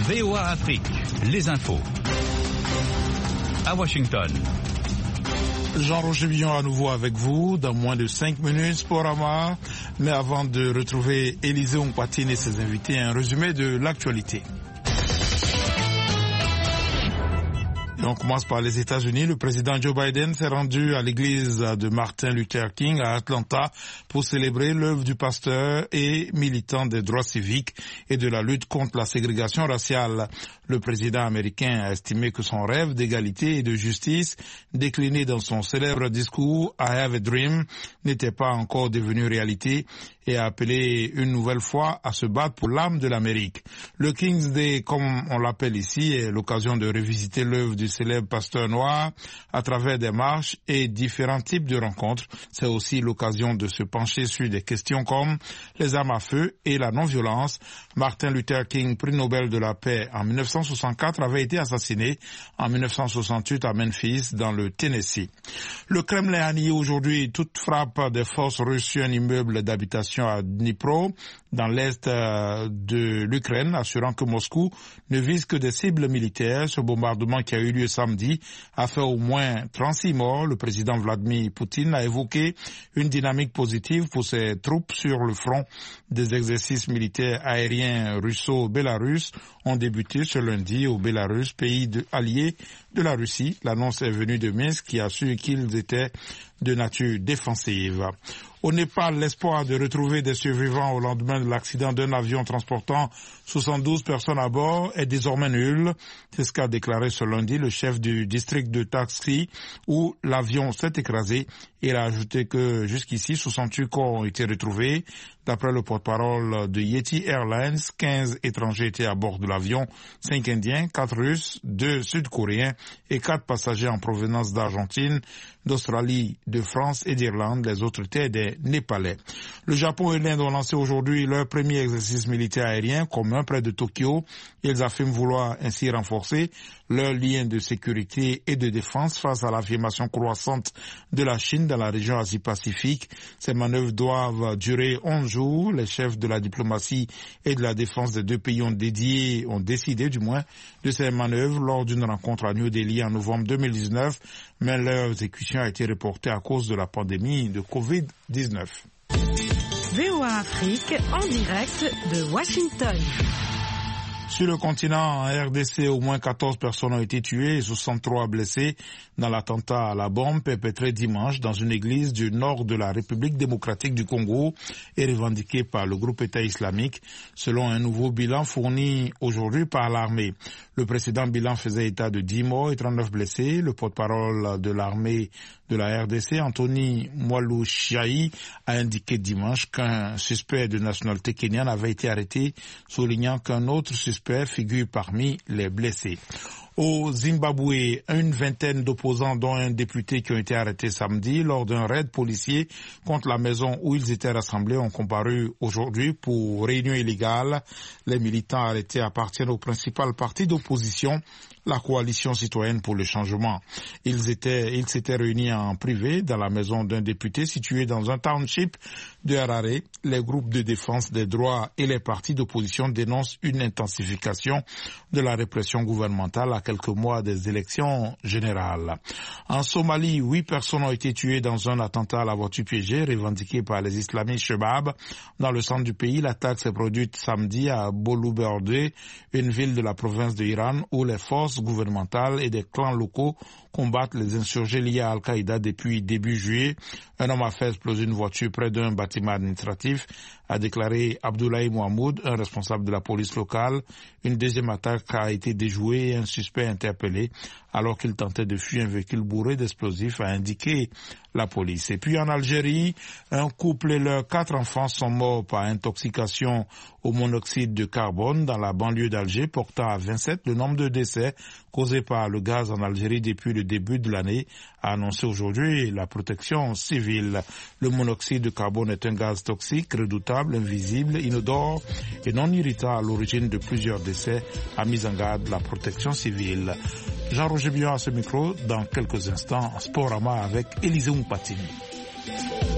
VOA Afrique, les infos. À Washington. Jean-Roger Billon à nouveau avec vous dans moins de 5 minutes, Sporama. Mais avant de retrouver Élisée Ompatine et ses invités, un résumé de l'actualité. Et on commence par les États-Unis. Le président Joe Biden s'est rendu à l'église de Martin Luther King à Atlanta pour célébrer l'œuvre du pasteur et militant des droits civiques et de la lutte contre la ségrégation raciale. Le président américain a estimé que son rêve d'égalité et de justice, décliné dans son célèbre discours « I have a dream », n'était pas encore devenu réalité et a appelé une nouvelle fois à se battre pour l'âme de l'Amérique. Le King's Day, comme on l'appelle ici, est l'occasion de revisiter l'œuvre du célèbre pasteur noir à travers des marches et différents types de rencontres. C'est aussi l'occasion de se pencher sur des questions comme les armes à feu et la non-violence. Martin Luther King, prix Nobel de la paix en 1964, avait été assassiné en 1968 à Memphis, dans le Tennessee. Le Kremlin a nié aujourd'hui toute frappe des forces russes sur un immeuble d'habitation à Dnipro, dans l'est de l'Ukraine, assurant que Moscou ne vise que des cibles militaires. Ce bombardement qui a eu lieu samedi a fait au moins 36 morts. Le président Vladimir Poutine a évoqué une dynamique positive pour ses troupes sur le front. Des exercices militaires aériens russo-bélarusses ont débuté ce lundi au Bélarus, pays allié de la Russie. L'annonce est venue de Minsk qui assure qu'ils étaient de nature défensive. Au Népal, l'espoir de retrouver des survivants au lendemain de l'accident d'un avion transportant 72 personnes à bord est désormais nul. C'est ce qu'a déclaré ce lundi le chef du district de Taxi où l'avion s'est écrasé. Il a ajouté que jusqu'ici, 68 corps ont été retrouvés. D'après le porte-parole de Yeti Airlines, 15 étrangers étaient à bord de l'avion, 5 Indiens, 4 Russes, 2 Sud-Coréens et 4 passagers en provenance d'Argentine, d'Australie, de France et d'Irlande. Les autres étaient des Népalais. Le Japon et l'Inde ont lancé aujourd'hui leur premier exercice militaire aérien commun près de Tokyo. Ils affirment vouloir ainsi renforcer leurs liens de sécurité et de défense face à l'affirmation croissante de la Chine dans la région Asie-Pacifique. Ces manœuvres doivent durer 11 jours. Les chefs de la diplomatie et de la défense des deux pays ont décidé de ces manœuvres lors d'une rencontre à New Delhi en novembre 2019, mais leur exécution a été reportée à cause de la pandémie de Covid-19. VOA Afrique en direct de Washington. Sur le continent, en RDC, au moins 14 personnes ont été tuées et 63 blessées dans l'attentat à la bombe perpétré dimanche dans une église du nord de la République démocratique du Congo et revendiqué par le groupe État islamique, selon un nouveau bilan fourni aujourd'hui par l'armée. Le précédent bilan faisait état de 10 morts et 39 blessés. Le porte-parole de l'armée de la RDC, Anthony Mwalushayi, a indiqué dimanche qu'un suspect de nationalité kenyane avait été arrêté, soulignant qu'un autre suspect figure parmi les blessés. Au Zimbabwe, une vingtaine d'opposants, dont un député, qui ont été arrêtés samedi lors d'un raid policier contre la maison où ils étaient rassemblés, ont comparu aujourd'hui pour réunion illégale. Les militants arrêtés appartiennent au principal parti d'opposition, la coalition citoyenne pour le changement. Ils s'étaient réunis en privé dans la maison d'un député situé dans un township de Harare. Les groupes de défense des droits et les partis d'opposition dénoncent une intensification de la répression gouvernementale à quelques mois des élections générales. En Somalie, 8 personnes ont été tuées dans un attentat à la voiture piégée revendiqué par les islamistes Shebab. Dans le centre du pays, l'attaque s'est produite samedi à Bolu-Berde, une ville de la province de Iran où les forces gouvernementales et des clans locaux combattent les insurgés liés à Al-Qaïda depuis début juillet. Un homme a fait exploser une voiture près d'un bâtiment administratif, a déclaré Abdoulaye Mohamed, un responsable de la police locale. Une deuxième attaque a été déjouée et un suspect interpellé alors qu'il tentait de fuir un véhicule bourré d'explosifs, a indiqué la police. Et puis en Algérie, un couple et leurs 4 enfants sont morts par intoxication au monoxyde de carbone dans la banlieue d'Alger, portant à 27 le nombre de décès causés par le gaz en Algérie depuis le début de l'année, a annoncé aujourd'hui la protection civile. Le monoxyde de carbone est un gaz toxique, redoutable, invisible, inodore et non irritant à l'origine de plusieurs décès, a mis en garde la protection civile. Jean-Roger Billon à ce micro, dans quelques instants, Sporama avec Élisée Ompatine.